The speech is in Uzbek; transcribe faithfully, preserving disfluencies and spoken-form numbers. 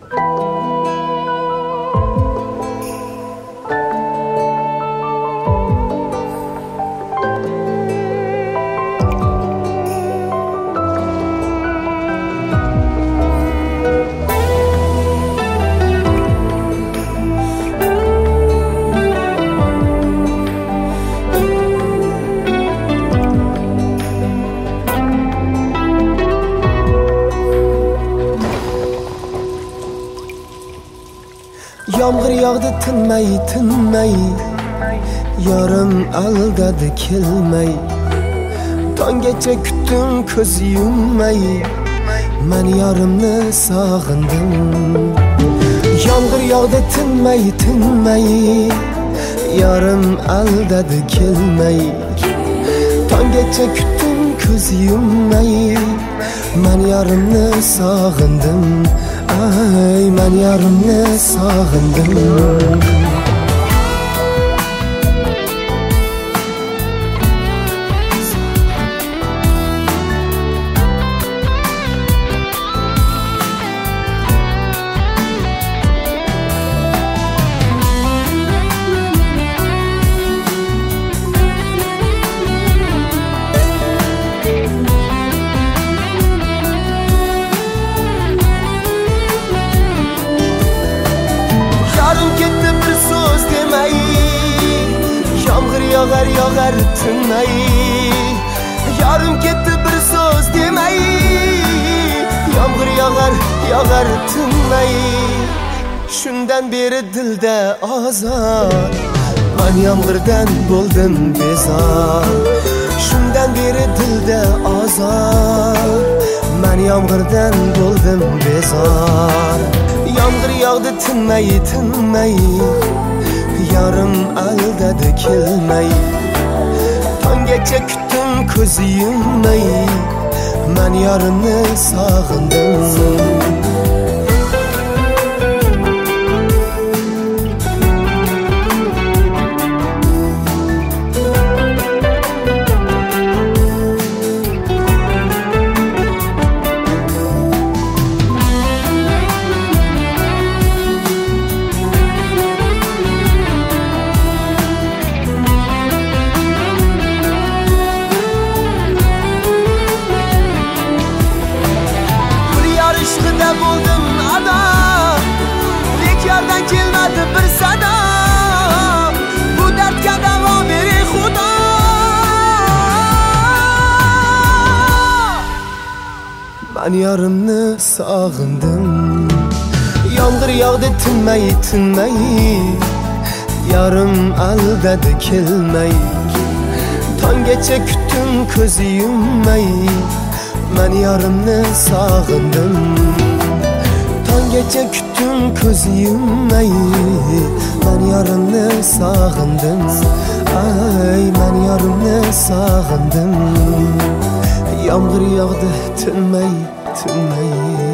Yağmur yağdı tinmay, tinmay, yarım aldadi kelmay. Tonggacha kutdim ko'z yummay, men yarimni sog'indim. Yağmur yağdı tinmay, tinmay, yarım aldadi kelmay. Tonggacha kutdim ko'z yummay, men yarimni sog'indim. Ay, men yarimni sog'indim. Yağar yağar tinmay, yarım ketdi bir so'z demay. Yağmur yağar yağar tinmay, shundan beri dilda azor. Men yağmurdan bo'ldim bezor, shundan beri dilda azor. Men yağmurdan bo'ldim bezor. Yağmur yağdı tinmay, tinmay, yarım aldadi kelmay. Tonggacha kutdim ko'z yummay, men yarimni sog'indim. Ishqida bo'ldim ado, lek yordan kelmadi bir sado. Bu dardga davo bering Xudo. Men yarimni sog'indim. Yağmur yağdı tinmay, tinmay, yarim aldadi kelmay. Tonggacha kutdim ko'z yummay, men yarimni sog'indim. Tonggacha kutdim ko'z yummay, men yarimni sog'indim. Ay, men yarimni sog'indim. Yağmur yağdı tinmay, tinmay.